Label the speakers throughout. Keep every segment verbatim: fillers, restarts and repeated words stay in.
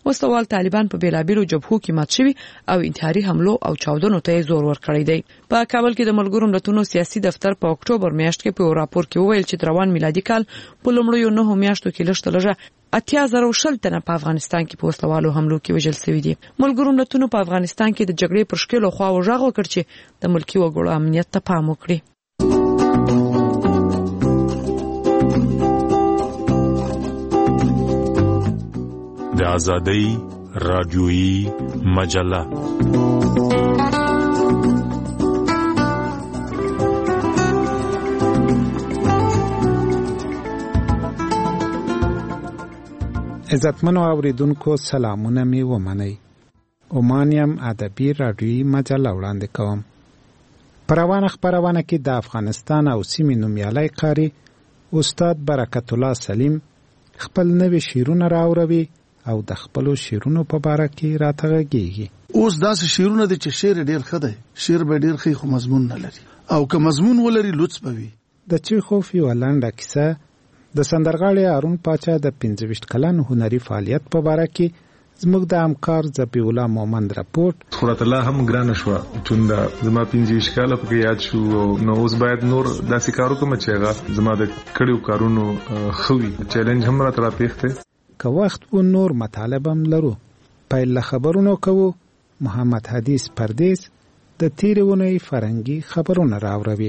Speaker 1: وسوال طالبان په بیلابیلو جبهو کې مات شوي او انتحاري حملو او چاودنو ته زور ورکړی دی. په کابل کې د ملګرو ملتونو سیاسي دفتر په اکتوبر میاشت کې په راپور کې وویل چې روان میلادي کال په لومړیو نهو میاشتو کې لږ لږه اتیا زره شل تنه په افغانستان کې په وسلوالو حملو کې وژل شوي دي. ملګرو ملتونو په افغانستان کې د جګړې پر شکلو خوا وژغ وکړ چې د ملکي وګړو امنیت ته پام وکړي.
Speaker 2: د آزادۍ رادیویی مجله
Speaker 3: عزتمنو اوریدونکو سلامونه می ومنئ. اومانیم ادبی رادیویی مجله وړاندې کوم. په روانه خپرونه کې د افغانستان او سیمې نومیالی قاري استاد برکت الله سلیم خپل نوي شعرونه راوړي او د خپلو شعرونو په باره کې راته غږیږي.
Speaker 4: اوس داسې شعرونه دي چې شعر ډېر ښه دی، شعر به ډېر ښه خو مضمون نه لري، او که مضمون ولري لوڅ به وي. د چیخوف یوه لنډه کیسه د سندرغاړي هارون پاچا د پنځه ویشت کلن هنري فعالیت په باره کې زموږ د همکار ذبیح الله مومند راپورټ.
Speaker 5: خورت الله هم ګرانه شوه چون دا زما پنځه ویشت کاله پکې یاد شو، نو اوس باید نور داسې کار وکړم چې هغه زما د کړیو کارونو ښه وي. چیلنج هم راته راپېښ دی. که وخت و نور مطالب هم لرو. پیل له خبرونو کوو. محمد حدیث پردیس د تیرې اونۍ فرهنګي خبرونه راوړي.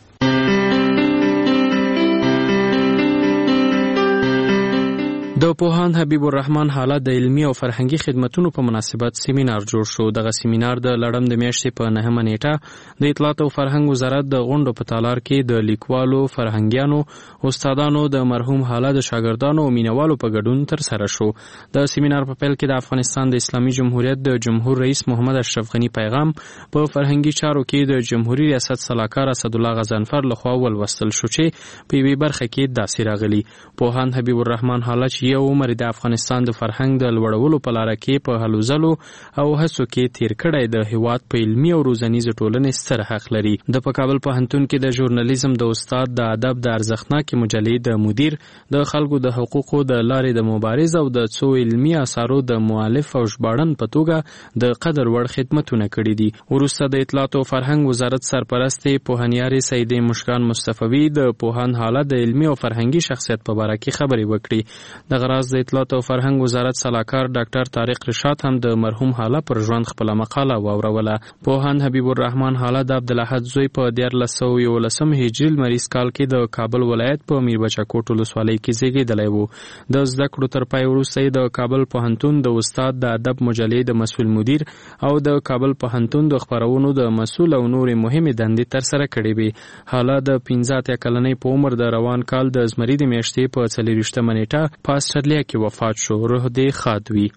Speaker 6: د پوهاند حبیب الرحمن حالا د علمي او فرهنګي خدماتونو په مناسبت سیمینار جوړ شو. دغه سیمینار د لړم د میاشتې په نهمه نیټه د اطلاعات او فرهنګ وزارت د غونډو په تالار کې د لیکوالو، فرهنګیانو، استادانو، د مرحوم حالا د شاګردانو او مینوالو په ګډون تر سره شو. د سیمینار په پیل کې د افغانستان د اسلامي جمهوریت د جمهور رئیس محمد اشرف غنی پیغام په فرهنګي چارو کې د جمهوریت ریاست سلاکار اسد الله غضنفر لخوا ولوستل شو چې په یوې برخه کې داسې راغلي: پوهاند حبیب الرحمن حالا چې یو عمر د افغانستان د فرهنګ د لوړولو په لاره کې په هلو ځلو او هڅو کې تیر کړی د هیواد په علمي او روزنیزه ټولنې ستر حق لري. د په کابل پوهنتون کې د ژورنالیزم د استاد، د ادب د ارزښتناکې مجلې د مدیر، د خلکو د حقوقو د لارې د مبارز او د څو علمي اثارو د مؤلف او ژباړن په توګه د قدر وړ خدمتونه کړي دي. وروسته د اطلاعات او فرهنګ وزارت سرپرست پوهنیارې سیدې مشکان مصطفی د پوهاند حالا د علمي او فرهنګي شخصیت په باره کې خبرې وکړي. د غراض د اطلاعات او فرهنګ وزارت سلاکار ډاکټر طارق رشاد هم د مرحوم حالا پر ژوند خپله مقاله واوروله. پوهاند حبیب الرحمن حالا د عبدالاحد زوی په دیارلس سوه یولسم هجري لمریز کال کې د کابل ولایت په میربچه کوټ ولسوالۍ کې زیږېدلی و. د زده کړو تر پای وروسته یې د کابل پوهنتون د استاد، د ادب مجلې د مسؤل مدیر او د کابل پوهنتون د خپرونو د مسؤل او نورې مهمې دندې ترسره کړې وې. حالا د پنځه اتیا کلنۍ په عمر د روان کال د زمري د میاشتې په څلېرویشتمه نیټه په اسټرالیا کې وفات شو. روح دې ښاد وي.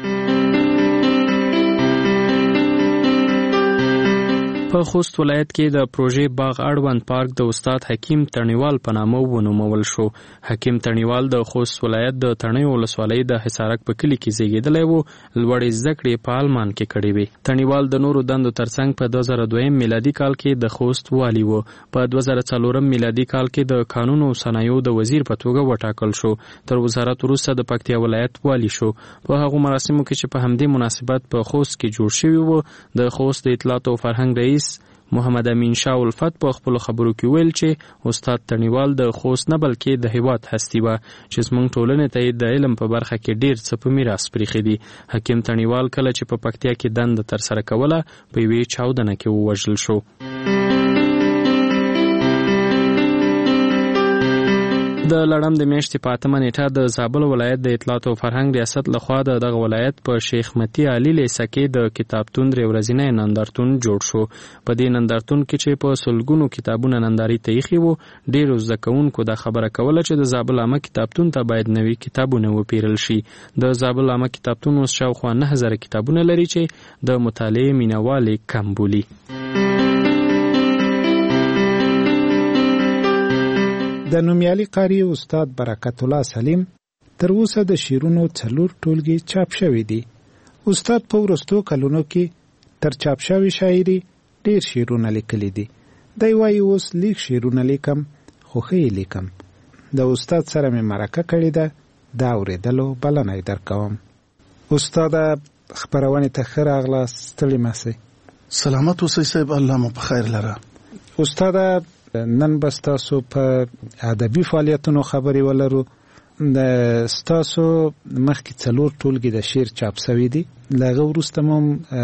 Speaker 6: په خوست ولایت کې د پروژې باغ اړوند پارک د استاد حکیم تڼیوال په نامه ونومول شو. حکیم تڼیوال د خوست ولایت د تڼیو ولسوالۍ د حصارک په کلي کې زیږېدلی و. لوړې زده کړې په آلمان کې کړې وې. تڼیوال د نورو دندو ترڅنګ په دوه زره دویم میلادي کال کې د خوست والي و. په دوه زره څلورم میلادي کال کې د قانون او صنایعو د وزیر په توګه وټاکل شو. تر وزارت وروسته د پکتیا ولایت والي شو. په هغو مراسمو کې چې په همدې مناسبت په خوست کې جوړ شوي و، د خوست د اطلاعات او فرهنګ رئیس محمد امین شاه الفت په خپلو خبرو کې ویل چې استاد تڼیوال د خوست نه بلکې د هیواد هستي وه چې زموږ ټولنې ته یې د علم په برخه کې ډېر څه په میراث پریښي دي. حکیم تڼیوال کله چې په پکتیا کې دنده ترسره کوله په یوې چاودنه کې ووژل شو. د لړم د میاشتې په اتمه نیټه د زابل ولایت د اطلاعات او فرهنګ ریاست لخوا د دغه ولایت په شیخ متی علي لیسه کې د کتابتون درې ورځنی نندارتون جوړ شو. په دې نندارتون کې چې په سلګونو کتابونه نندارې ته ایښي وو، ډېرو زده کوونکو دا خبره کوله چې د زابل عامه کتابتون ته باید نوي کتابونه وپیرل شي. د زابل عامه کتابتون اوس شاوخوا نه زره کتابونه لري چې د مطالعې مینوال یې کم بولي.
Speaker 3: د نومیالي قاري استاد برکت الله سلیم تر اوسه د شعرونو څلور ټولګي چاپ شوي دي. استاد په وروستو کلونو کې تر چاپ شوي شاعري ډېر شعرونه لیکلي دي. دی وایي اوس لیک شعرونه لیکم خو ښه لیکم. د استاد سره مې مرکه کړې ده، دا اورېدلو بلنه یې درکوم. استاد خبرونه ته ښه راغلاست، ستړي مه شئ.
Speaker 4: سلامت اوسئ صاحب، الله مو په خیر لره.
Speaker 3: استاد نن به ستاسو په ادبي فعالیتونو خبرې ولرو. د ستاسو مخکې څلور ټولګې د شعر چاپ شوي دي، له هغه وروسته مو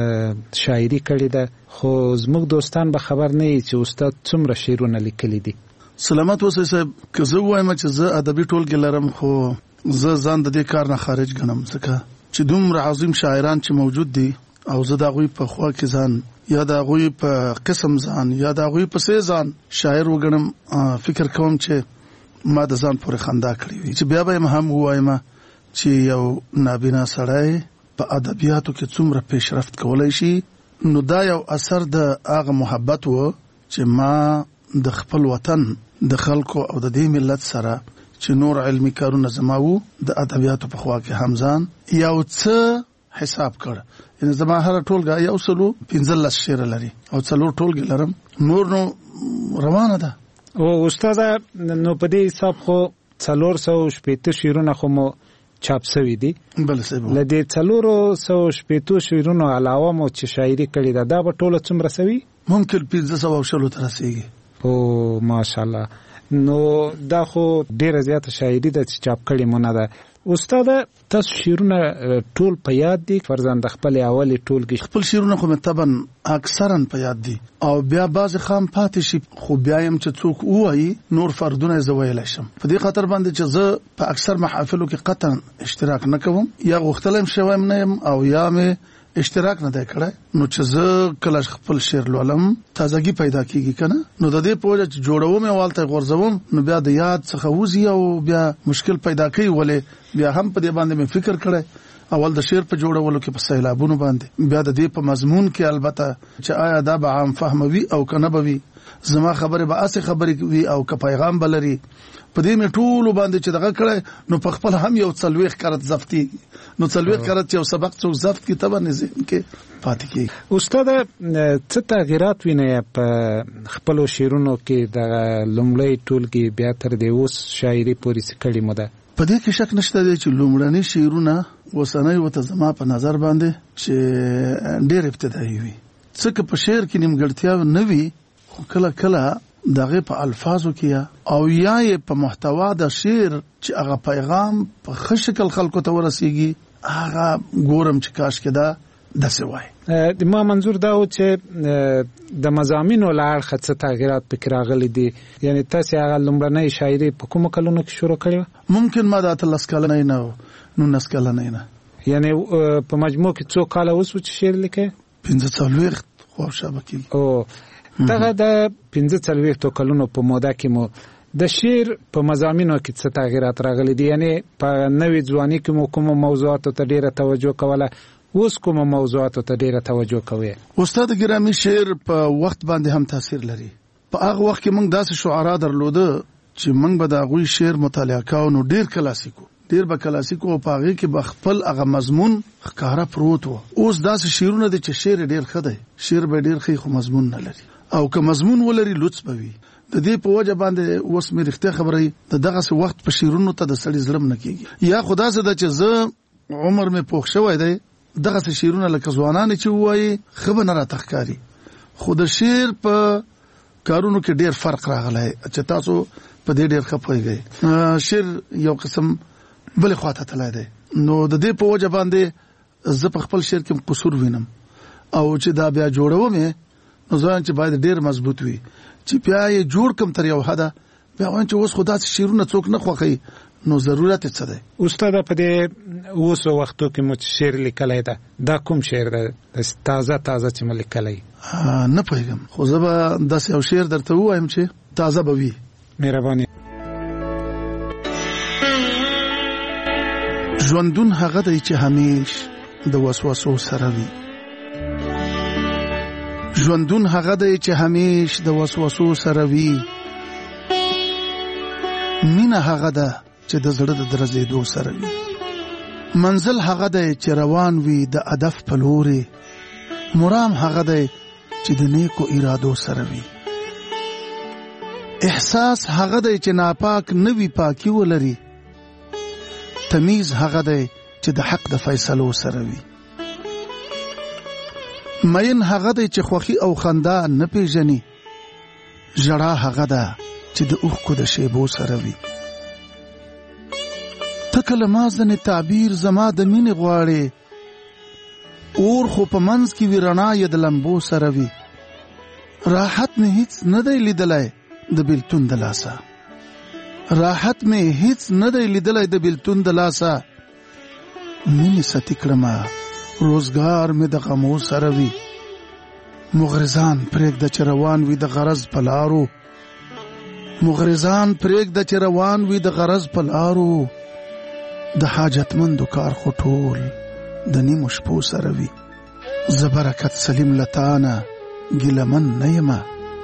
Speaker 3: شاعري کړې ده، خو زموږ دوستان به خبر نه وي چې استاد څومره شعرونه لیکلي دي.
Speaker 4: سلامت اوسئ صاحب، که زه ووایم چې زه ادبي ټولګې لرم، خو زه ځان د دې کار نه خارج ګڼم، ځکه چې دومره عظیم شاعران چې موجود دي او زه د هغوی په خوا کې ځان یا د هغوی په قسم ځان یا د هغوی په څه ځان شاعر وګڼم، فکر کوم چې ما د ځان پورې خندا کړې وي چې بیا به یم هم ووایم چې یو نابینا سړی په ادبیاتو کې څومره پیشرفت کولی شي. نو دا یو اثر د هغه محبت و چې ما د خپل وطن د خلکو او د دې ملت سره چې نور علمي کارونه زما وو د ادبیاتو په خوا کې هم ځان یو څه حساب کړ. یعنې زما هره ټولګه یو سلو پنځلس شعر لري او څلور ټولګې لرم، نور نو روانه ده.
Speaker 3: او استاد نو په دې حساب خو څلور سوه شپېته شعرونه خو مو چاپ شوي دي.
Speaker 4: بله صاحب،
Speaker 3: له دې څلورو سوه شپېتو شعرونو علاوه مو چې شاعري کړې ده، دا به ټوله څومره شوي؟
Speaker 4: ممکن پنځه سوه او شلو ته رسېږي.
Speaker 3: او ماشاءالله، نو دا خو ډیره زیاته شاعري ده چې چاپ کړې مو نه ده. استاد تاسو شعرونه ټول په یاد دي؟ فرضاً د خپل اولي ټولګي
Speaker 4: خپل شعرونه خو مې طبعا اکثرا په یاد دي او بیا بعضې خام پاتې شي، خو بیا یم چې څوک ووایي نور فردونه یې زه ویلی شم. په دې خاطر باندې چې زه په اکثر محافلو کې قطعا اشتراک نه کوم، یا غوښتلی یم شوی م نه یم او یا مې اشتراک نه دی کړی. نو چې زه کله خپل شعر لولم تازګي پیدا کیږي که نه، نو د دې په وجه چې جوړوم یې والته غورځوم، نو بیا د یاد څخه وځي او بیا مشکل پیدا کوي. ولې بیا هم په دې باندې مې فکر کړی اول د شعر په جوړولو کې په سیلابونو باندې، بیا د دې په مضمون کې البته چې آیا دا به عام فهموي او که نه به وي، زما خبرې به اسې خبرې وي او که پیغام به لري، په دې مې ټولو باندې چې دغه کړی. نو په خپل هم یو څلوېښت کرت ضبطي، نو څلوېښت کرت یو سبق څوک ضبط کړي طبعا ذهن کې پاتې کېږي.
Speaker 3: استاد څه تغیرات وینئ په خپلو شعرونو کې د لومړۍ ټولګې بیا تر دې اوس شاعري پورې څه کړې مو ده؟
Speaker 4: په دې کې شک نشته دی چې لومړني شعرونه اوسنۍ ورته زما په نظر باندې چې ډېر ابتدایي وي، څه که په شعر کې نیمګړتیا نه وي، خو کله کله دغه په الفاظو کې او یا یې په محتوا د شعر چې هغه پیغام په ښه شکل خلکو ته ورسیږي، هغه ګورم چې کاش کې دا داسې وای.
Speaker 3: د ما منظور دا و چې د مضامینو له اړخه څه تغیرات پکې راغلي دي. یعنې تاسې هغه لومړنۍ شاعري په کومو کلونو کې شروع کړې وه؟
Speaker 4: ممکن ما د اتلس کلنۍ نه نولس کلنۍ نه.
Speaker 3: یعنې په مجموع کې څو کاله اوس چې شعر لیکئ؟
Speaker 4: پنځه څلوېښت خواوشابه کېږي.
Speaker 3: او دغه د پنځه څلوېښتو کلونو په موده کې مو د شعر په مضامینو کې څه تغیرات راغلي دي؟ یعنې په نوې ځواني کې مو کومو موضوعاتو ته ډېره توجه کوله، اوس کومو موضوعاتو ته ډېره توجه کوئ؟
Speaker 4: استاد ګرامی، شعر په وخت باندې هم تاثیر لري. په هغه وخت کې موږ داسې شعرا درلوده چې موږ به د هغوی شعر مطالعه کوو، نو ډېر کلاسیکو ډېر به کلاسیکو او په هغې کې به خپل هغه مضمون ښکاره پروت و. اوس داسې شعرونه دي چې شعر ډېر ښه دی، شعر به ډېر ښه خو مضمون نه لري، او که مضمون ولري لوڅ به وي. د دې په وجه باندې اوس مې رښتیا خبره د دغسې وخت په شعرونو ته د سړي زړه نه کېږي. یا خو داسې ده چې زه عمر مې پوخ شوی دی، دغسې شعرونه لکه ځوانانې چې ووایي ښه به نه راته ښکاري. خو د شعر په کارونو کې ډېر فرق راغلی چې تاسو په دې ډېر ښه پوهېږئ. شعر یو قسم بلې خواته تللی دی، نو د دې په وجه باندې زه په خپل شعر کې قصور وینم، او چې دا بیا جوړوم یې نو زه وایم چې باید ډېر مضبوط وي، چې بیا یې جوړ کم تر یو حده، بیا وایم چې اوس خو داسې شعرونه څوک نه خوښوي، نو ضرورت یې څه دی.
Speaker 3: استاده په دې اوسو وختو کې مو شعر لیکلی ده، دا کوم شعر ده تازه تازه چې مو لیکلی؟
Speaker 4: نه پوهېږم، خو زه به داسې یو شعر درته ووایم چې تازه به وي.
Speaker 3: مهرباني.
Speaker 4: ژوندون هغه دی چې همیش د وسوسو سره وي، ژوندون هغه دی چې همیش د وسوسو سره وي، مینه هغه ده چې د زړه د درزېدو سره وي، منزل هغه دی چې روان وي د هدف په لورې، مرام هغه دی چې د نیکو ارادو سره وي، احساس هغه دی چې ناپاک نوی پاکی ولري، تمیز هغه دی چې د حق د فیصلو سره وي. مین هغه دی چې خوخي او خندا نه پیژني، ژړا هغه ده چې د اوښکو د شیبو سره وي. ته کله ما ځنې تعبیر زما د مینې غواړې، اور خو په منځ کې وي رڼا یې د لمبو سره وي. راحت مې هیڅ نه دی لیدلی د بیلتون د لاسه، راحت مې هیڅ نه دی لیدلی د بیلتون د لاسه. مینې ستی کړمه روزګار مې د غمو سره وي. مغرضان پرېږده چې روان وي د غرض په لارو، مغرضان پرېږده چې روان وي د غرض په لارو. د حاجتمندو کار خو ټول د نیمو شپو سره وي. زه برکت سلیم لتانه ګیلمن نه یمه،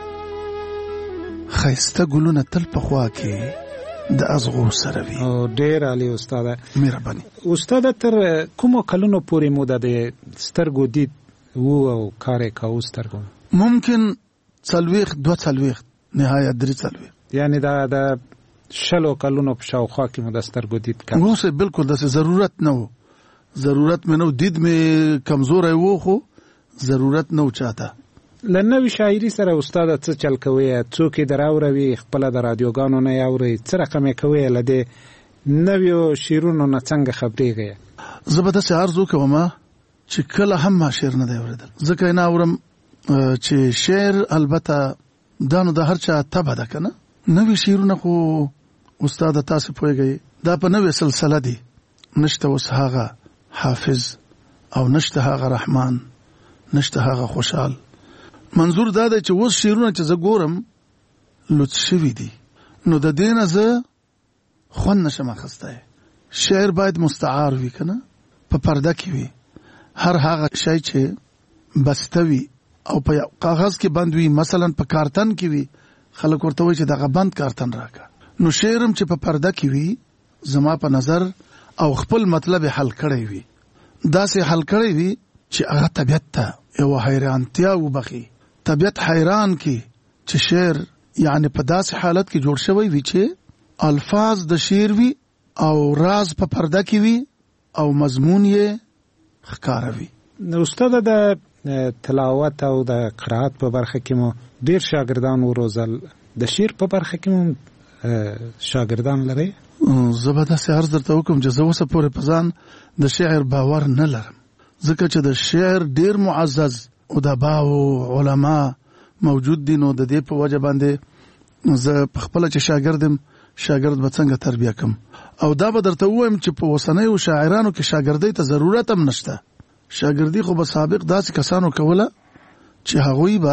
Speaker 4: ښایسته ګلونه تل په خوا کې د ازغو سره وي.
Speaker 3: او ډېر عالی استاده،
Speaker 4: مهرباني.
Speaker 3: استاده تر کومو کلونو پورې مو د سترګو دید وو او کار یې کاوه سترګو؟
Speaker 4: ممکن څلوېښت دوه څلوېښت نهایت درې څلوېښت،
Speaker 3: یعنی دا د شلو کلونو په شاوخوا کې مو د سترګو دید کم؟
Speaker 4: اوس بالکل داسې ضرورت نه و، ضرورت مې نه و، دید مې کمزوری و خو ضرورت نه و چاته.
Speaker 3: له نوې شاعري سره استاده څه چل کوئ؟ څوک یې دراوروي خپله د رادیوګانو نه یې اورئ؟ څه رقم یې کوئ له دې نویو شعرونو نه څنګه خبرېږئ؟
Speaker 4: زه به داسې عرض وکوم چې کله هم ما شعر نه دی اورېدل، ځکه یې نه اورم چې شعر البته دا نو د هر چا طبع ده که نه. نوي شعرونه خو استاده تاسې پوهېږئ دا په نوې سلسله دي، نشته اوس هغه حافظ او نشته هغه رحمان، نشته هغه خوشحال. منظور دا دی چې اوس شعرونه چې زه ګورم لوڅ شوي دي، نو د دې نه زه خوند نشم اخیستی. شعر باید مستعار وي که نه، په پرده کې وي. هر هغه شی چې بسته وي او په کاغذ کې بند وي، مثلا په کارتن کې وي، خلک ورته وایي چې دغه بند کارتن راکړه. نو شعرم چې په پرده کې وي زما په نظر او خپل مطلب حل کړی وي، داسې حل کړی وي چې هغه طبیعت ته یو حیرانتیا وبخي، طبیعت حیران کی چې شعر یعنی په داسې حالت کې جوړ شوی وي چې الفاظ د شعر وي او راز په پرده کې وي او مضمون یې ښکاره وي.
Speaker 3: نو استاده د تلاوت او د قرائت په برخه کې مو ډیر شاګردان وروزل، د شعر په برخه کې مو شاګردان لرئ؟
Speaker 4: زه به داسې عرض درته وکړم چې زه اوسه پورې په ځان د شعر باور نه لرم، ځکه چې د شعر ډیر معزز ادبا او علما موجود دي. نو د دې په وجه باندې زه په خپله چې شاګرد یم، شاګرد به څنګه تربیه کم. او دا به درته ووایم چې په اوسنیو شاعرانو کې شاګردۍ ته ضرورت هم نشته. شاګردي خو به سابق داسې کسانو کوله چې هغوی به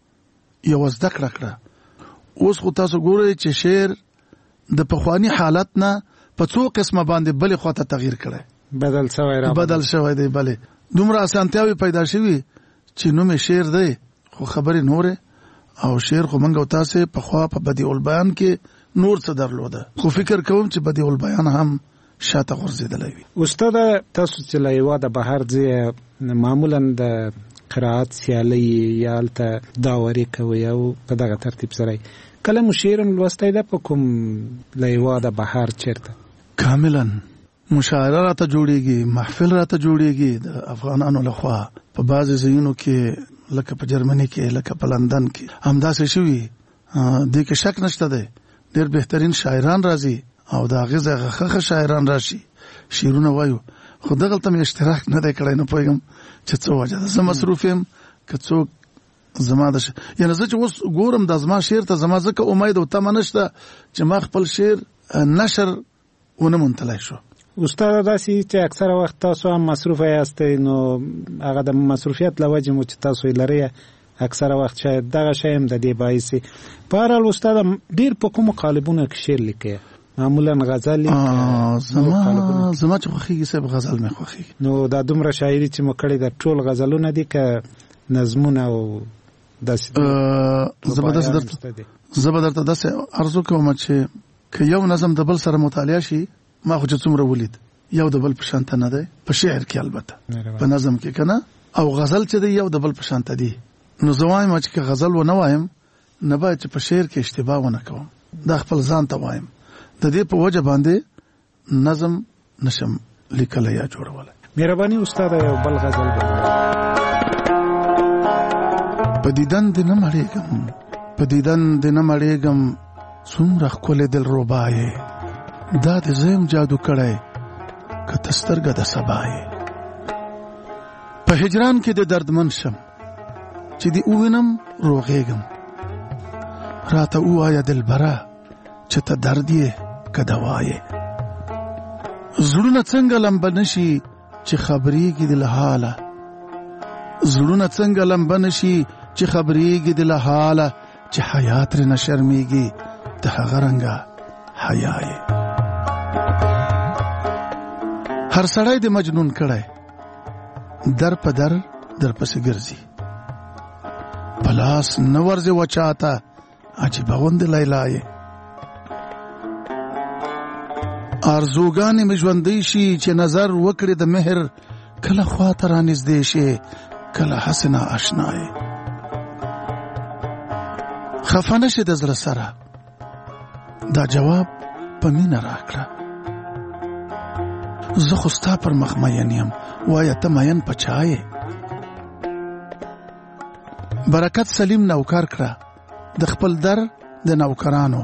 Speaker 4: یو زده کړه کړه. اوس خو تاسو ګورئ چې شعر د پخوانی حالت نه په څو قسمه باندې بلې خواته تغییر کړی،
Speaker 3: بدل شوی را
Speaker 4: بدل شوی دی. بلې دومره اسانتیاوې پیدا شوي چې نوم یې شعر دی، خو خبرې نورې. او شعر خو موږ او تاسې پخوا په بدیع البیان کې نور څه درلوده، خو فکر کوم چې بدیع البیان هم شاته غورځېدلی وي.
Speaker 3: استاده تاسو چې له هېواده بهر ځئ، معمولا د قرائت سیالۍ یا هلته داوري کوئ او په دغه ترتیب سره کله مو شعر هم لوستی ده په کوم له هېواده بهر چېرته؟
Speaker 4: کاملا مشاعره راته جوړېږي، محفل راته جوړېږي د افغانانو لخوا په بعضې ځایونو کې، لکه په جرمني کې، لکه په لندن کې همداسې شوي. دې کې شک نشته دی، ډېر بهترین شاعران راځي او د هغې ځای ښه شاعران راشي، شعرونه وایو. خو دغلته مې اشتراک نه دی کړی، نه پوهېږم چې څه وجه ده. زه مصروف یم که څوک زما د ش... یعنې زه چې اوس ګورم د زما شعر ته زما ځکه امید او تمه نشته چې ما خپل شعر نشر ونه منتلی شو.
Speaker 3: استاده داسې چې اکثره وخت تاسو هم مصروفه یاستئ، نو هغه د مصروفیت له وجې مو چې تاسو یې لرئ اکثره وخت شاید دغه شی هم د دې باعث وي. په هر حال استاده ډېر په کومو قالبونو کې شعر لیکئ؟ معمولا غزل
Speaker 4: زما زما چې خوښېږي صاحب غزل مې خوښېږي.
Speaker 3: نو دا دومره شاعري چې مو کړې ده ټول غزلونه دي که نظمونه او داسې؟
Speaker 4: زه به درته داسې عرض وکړم چې که یو نظم د بل سره مطالعه شي، ما خو چې څومره ولید یو د بل په شانته نه دی، په شعر کې البته په نظم کې که نه، او غزل چې دی یو د بل په شانته دی. نو زه وایم چې که غزل ونه وایم نه باید چې په شعر کې اشتباه ونه کوم، دا خپل ځان ته وایم. د دې په وجه باندې نظم نشم لیکل یا جوړول.
Speaker 3: مهرباني استاد یو بل غزل
Speaker 4: په دیدن د نه مړېږم په دیدن د نه مړېږم څومره ښکلې دلربایې دا د زم جادو کړی که ته سترګه د سبا یې په هجران کې د دردمن شم چې دې ووینم روغېږم راته ووایه دلبره چې ته درد یې که دوا یې زړونه څنګه لمبه نشي چې خبرېږي د له حاله زړونه څنګه لمبه نشي چې خبرېږي د له حاله چې حیا ترېنه شرمېږي د هغه رنګه حیا یې هر سړی د مجنون کړی در په در در پسې ګرځي په لاس نه ورځي وچاته عجیبه غوندې لیلا یې آرزوګانې مې ژوندۍ شي چې نظر وکړي د مهر کله خواته رانږدې شي کله هسې نااشنا یې خفه نه شي د زړه سره دا جواب په مینه راکړه زه خو ستا پر مخ مین یم وایه ته مین په چا یې برکت سلیم نوکر کړه د خپل در د نوکرانو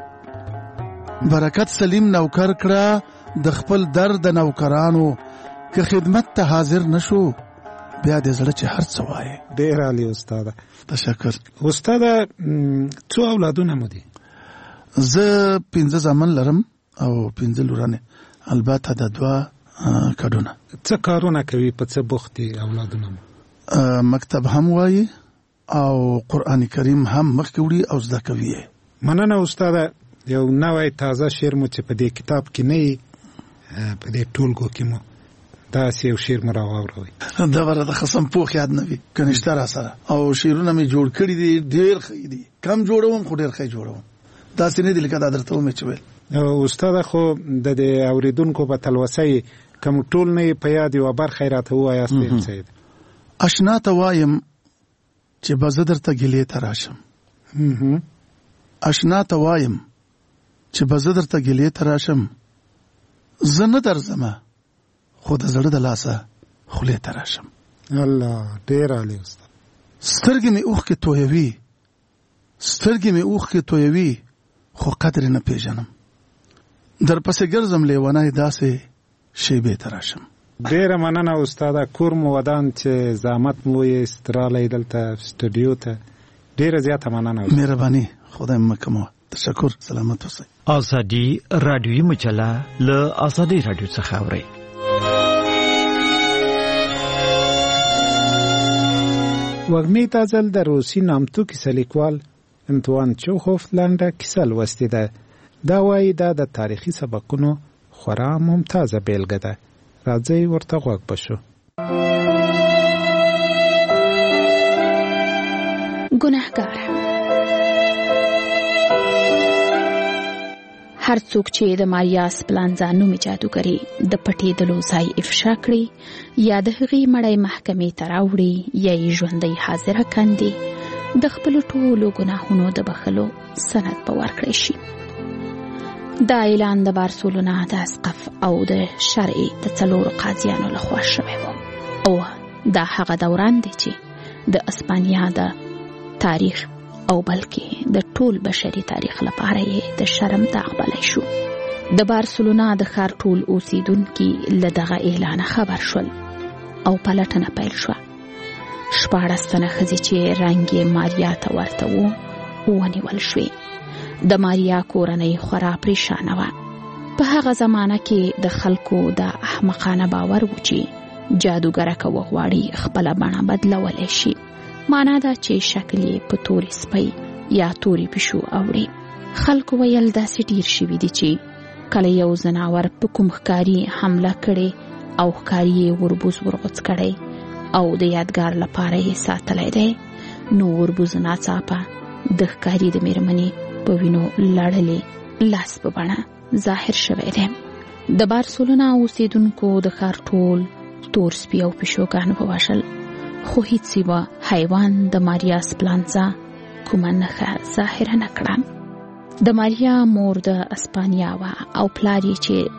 Speaker 4: برکت سلیم نوکر کړه د خپل در د نوکرانو که خدمت ته حاضر نشو بیا د زړه چې هر څه وایي.
Speaker 3: ډېر عالی استاده.
Speaker 4: تشکر.
Speaker 3: استاده څو اولادونه مو دي؟
Speaker 4: زه پنځه زامن لرم او پنځه لورانې البته د دوه کډونه.
Speaker 3: څه کارونه کوي په څه بوخت دي اولادونه مو؟
Speaker 4: مکتب هم وایي او قرآن کریم هم مخکې وړي او زده کوي.
Speaker 3: مننه استاده. یو نوی تازه شعر مو چې په دې کتاب کې نه وي په دې ټولګو کې مو داسې یو شعر مو راواوروئ.
Speaker 4: دغه د خصم پوخ یاد نه وي که نشته را سره او شعرونه مې جوړ کړي دي ډېر ښه دي کم جوړوم خو ډېر ښه جوړوم داسې نه دي لکه دا درته ومې چې ویل.
Speaker 3: استاده خو د دې اورېدونکو په تلوسه یې کوم ټول نه په یاد یوه برخه یې راته ووایاست څه ده؟
Speaker 4: اشنا ته وایم چې به زه درته ګیلې ته راشم اشنا ته وایم چې به زه درته ګیلې ته راشم زه نه درځمه خو د زړه د لاسه خولې ته راشم.
Speaker 3: الله ډېر عالی استاد.
Speaker 4: سترګې مې اوښکې تویوي سترګې مې اوښکې تویوي خو قدر نه پیژنم در پسې ګرځم لیونی داسې شیبې ته راشم.
Speaker 3: ډېره مننه استاده. کور مو ودان چې زحمت مو یې راغلی دلته سټوډیو ته ډېره زیاته مننه.
Speaker 4: مهرباني خدای مکموه. تشکر. سلامت اوسئ.
Speaker 7: ازادي رادیوي مجله له ازادي رادیو څخه اورئ.
Speaker 3: وږمې تا ځل د روسي نامتو کیسه لیکوال انتوان چوخوف لنډه کیسه لوستې ده. دا وایي دا د تاریخي سبقونو خورا ممتازه بیلګه ده. راځئ ورته غوږ بشو.
Speaker 8: ګناهګار هر څوک چې د ماریا سپلانزا نومي جادوګرې د پټېدلو ځای افشا کړي یا د هغې مړی محکمې ته راوړي یا یې ژوندۍ حاضره کاندي د خپلو ټولو ګناهونو د بخښلو سند به ورکړی شي. دا اعلان د بارسلونا د اسقف او د شرعي د څلورو قاضیانو لخوا شوی و او دا هغه دوران دی چې د اسپانیا د تاریخ او بلکې د ټول بشري تاریخ لپاره یې د شرم داغ بلی شو. د بارسلونا د ښار ټول اوسیدونکي له دغه اعلانه خبر شول او پلټنه پیل شوه. شپاړس تنه ښځې چې رنګ یې ماریا ته ورته و ونیول شوې. د ماریا کورنۍ خورا پریشانه وه. په هغه زمانه کې د خلکو د احمقانه باور و چې جادوګره که وغواړي خپله بڼه بدلولی شي. معنا ده چې شکل یې په تورې سپی یا تورې پیشو اوړي. خلکو ویل داسې ډیر شوي دي چې کله یو ځناور په کوم ښکاري حمله کړې او ښکاري یې وربوز ورغوڅ کړی او د یادګار لپاره یې ساتلی دی نو وربوز ناڅاپه د ښکاري د میرمنې په وینو لړلې لاس په بڼه ظاهر شوی دی. د بارسلونا اوسیدونکو د ښار ټول تور سپي او پیشوګان ووژل خو هیڅ یوه حیوان د ماریا سپلانزا کومه نښه ظاهره نه کړه. د ماریا مور د اسپانیا وه او پلار یې چې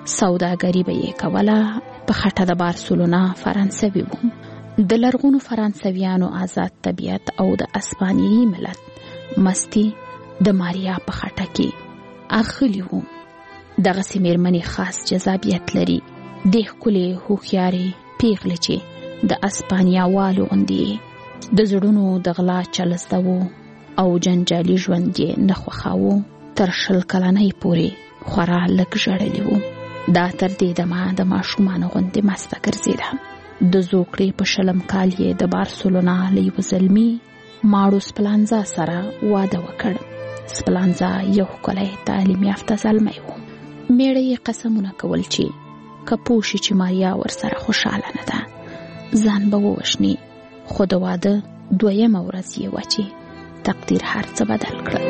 Speaker 8: سوداګري به یې کوله. په خټه د بارسلونا فرانسوي و. د لرغونو فرانسویانو آزاد طبیعت او د اسپانیایي ملت مستی د ماریا په خټه کې اخلي وو. دغسې مېرمنې خاص جذابیت لري. د ښکلې هوښیارې پیغلې چې د اسپانیاوالو غوندې د زړونو د غلا چل زده وو او جنجالي ژوند یې نه خوښاوه. تر شل کلنۍ پورې خورا لږ ژړلي وو. دا تر دې دمه د ماشومانو غوندې مسته ګرځېده. د زوکړې په شلم کال یې د بارسلونا له یوه زلمي ماړو سپلانزا سره واده وکړ. سپلانزا یو ښکلی تعلیم یافته زلمی و. میړه یې قسمونه کول چې که پوه شي چې ماریا ورسره خوشحاله نه ده ځان به ووژني. خو د واده دویمه ورځ یې وه چې تقدیر هر څه بدل کړل.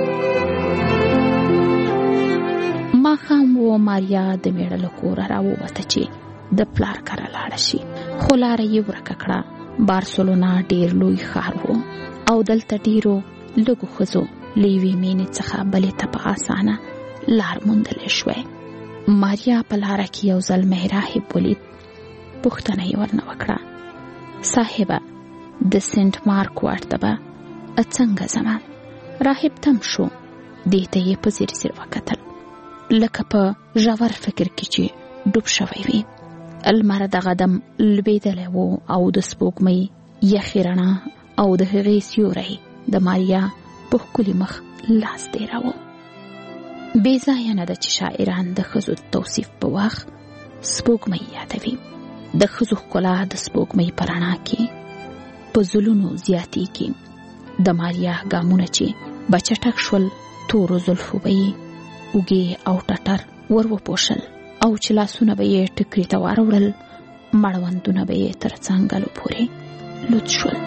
Speaker 8: ماښام و ماریا د میړه له کوره راووته چې د پلار کره لاړه شي. خو لاره یې ورکه کړه. بارسلونا ډیر لوی ښار و او دلته ډیرو لږو ښځو له یوې مینې څخه بلې ته په اسانه لار موندلی شوی. ماریا په لاره کې یو زلمی راهب ولید. پوښتنه یې ورنه وکړه: صاحبه، د سنټ مارک واټ ته به څنګه ځمه؟ راهب تم شو. دې ته یې په ځیر ځیر وکتل لکه په ژور فکر کې چې ډوب شوی وي. المر دغه دم لوېدلی و او د سپوږمۍ یخې رڼا او د هغې سیوری د ماریا په ښکلي مخ لاس تېراوه. بې ځایه نه ده چې شاعران د ښځو توصیف په وخت سپوږمۍ یادوي. د ښځو ښکلا د سپوږمۍ په رڼا کې په زلونو زیاتېږي. د ماریا ګامونه چې بچټک شول، تورو زلفو به یې اوږې او ټټر ور وپوشل او چې لاسونه به یې ټکري ته واړول، مړوندونه به یې تر څنګلو پورې لوڅ شول.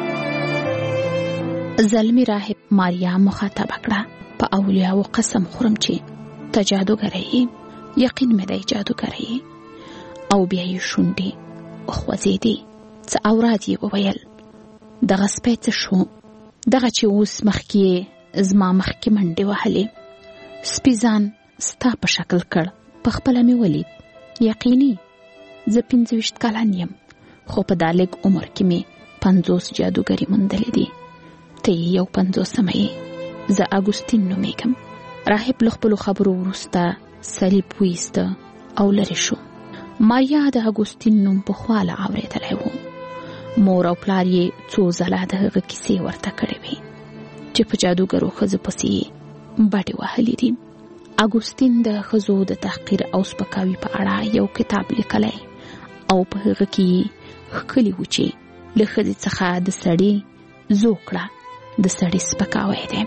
Speaker 8: زلمی راهب ماریا مخاطبه کړه: په اولیاو قسم خورم چې ته جادوګره یې، یقین مې دی جادوګره یې. او بیا یې شونډې وخوځېدې. څه اوراد یې وویل: دغه سپی څه شو؟ دغه چې اوس مخکې زما مخکې منډې وهلې. سپي ځان ستا په شکل کړ، په خپله مې ولید. یقیني زه پنځه ویشت کلن یم، خو په دا لږ عمر کې مې پنځوس جادوګرې موندلې دي. ته یې یو پنځوسمه یې. زه اګوستین نومیږم. راهب له خپلو خبرو وروسته صلیب ویسته او لرې شو. ماریا د اګوستین نوم پخوا له اورېدلی و. مور او پلار یې څو ځله د هغه کیسې ورته کړې وې چې په جادوګرو ښځو پسې یې بډې وهلې دي. اګوستین د ښځو د تحقیر او سپکاوي په اړه یو کتاب لیکلی او په هغه کې یې ښکلي و چې له ښځې څخه د سړي زوکړه د سړي سپکاوی دی.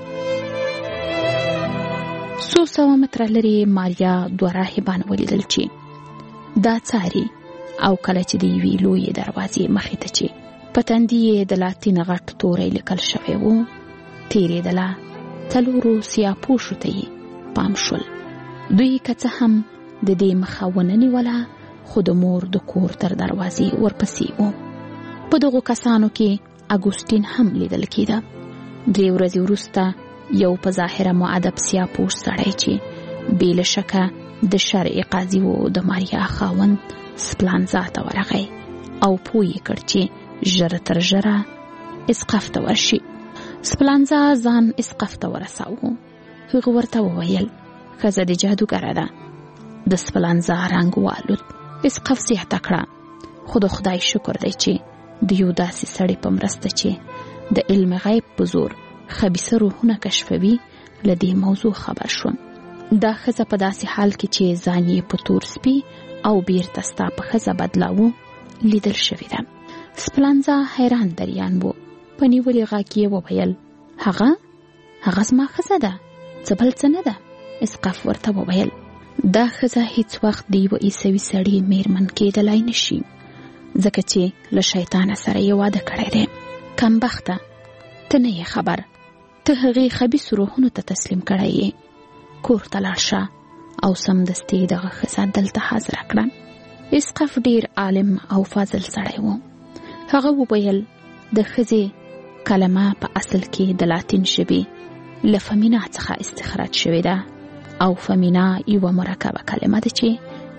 Speaker 8: څو سوه متره لرې ماریا دوه راهبان ولیدل چې دا څاري او کله چې د یوې لویې دروازې مخې ته چې په تندي یې د لاتین غټ توری لیکل شوی و تېرېدله، څلورو سیاپوشو ته یې پام شول. دوی که څه هم د دې مخه ونه نیوله، خو د مور د کور تر دروازې ورپسې و. په دغو کسانو کې اګوستین هم لیدل کېده. درې ورځې وروسته یو په ظاهره مؤدب سیاپوش سړی چې بې له شکه د شرع قاضي و د ماریا خاوند سپلانزا ته ورغی او پوه یې کړ چې ژر تر ژره اسقف ته ورشي. سپلانزا ځان اسقف ته ورساوه. هغه ورته وویل: ښځه د جادوګره ده. د سپلانزا رنګ والوت. اسقف زیاته کړه: خو د خدای شکر دی چې د یو داسې سړي په مرسته چې د علم غیب په زور خبیثه روحونه کشفوي له دې موضوع خبر شوم. دا ښځه په داسې حال کې چې ځان یې په تور سپي او بیرته ستا په ښځه بدلاوه لیدل شوې ده. سپلانزا حیران دریان و. په نیولې غږ یې وویل: هغه هغه زما ښځه ده، څه بل څه نه ده. اسقف ورته وویل: دا ښځه هیڅ وخت د یوه عیسوي سړي میرمن کېدلی نشي، ځکه چې له شیطانه سره یې واده کړی دی. کمبخته، ته نه یې خبر، ته هغې خبیثو روحونو ته تسلیم کړی یې. کور ته لاړ شه او سمدستي دغه ښځه دلته حاضره کړه. اسقف ډیر عالم او فاضل سړی و. هغه وویل: د ښځې کلمه په اصل کې د لاتین ژبې له فمینا څخه استخراج شوې ده او فمینا یوه مرکبه کلمه ده چې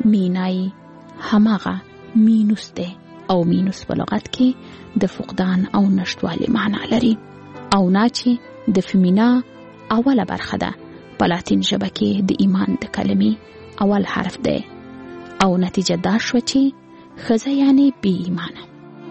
Speaker 8: مینای هماغه مینوس دی او مینوس په لغت کې د فقدان او نشټوالي معنا لري او نه چې د فیمینا اوله برخه ده په لاتین ژبه کې د ایمان د کلمې اول حرف دی او نتیجه دا شو چې ښځه یعنی بی ایمانه.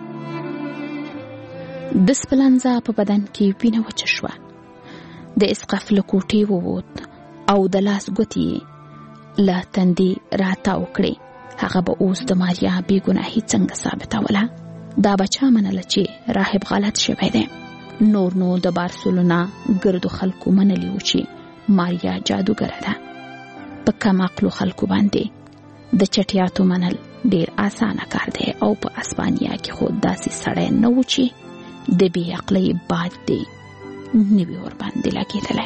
Speaker 8: د سپلانزا په بدن کې وینه وچه شوه. د اسقف له کوټې ووت او د لاس ګوتې له تندې راتاو کړې. هغه به اوس د ماریا بې ګناهي څنګه ثابتوله؟ دا به چا منله چې راهب غلط شوی دی؟ نور نو د بارسلونا ګردو خلکو منلي و چې ماریا جادوګره ده. په کم عقلو خلکو باندې د چټیاتو منل ډیر اسانه کار دی او په اسپانیا کې خو داسې سړی نه و چې د بې عقلۍ باد دی نه وي ورباندې لګېدلی.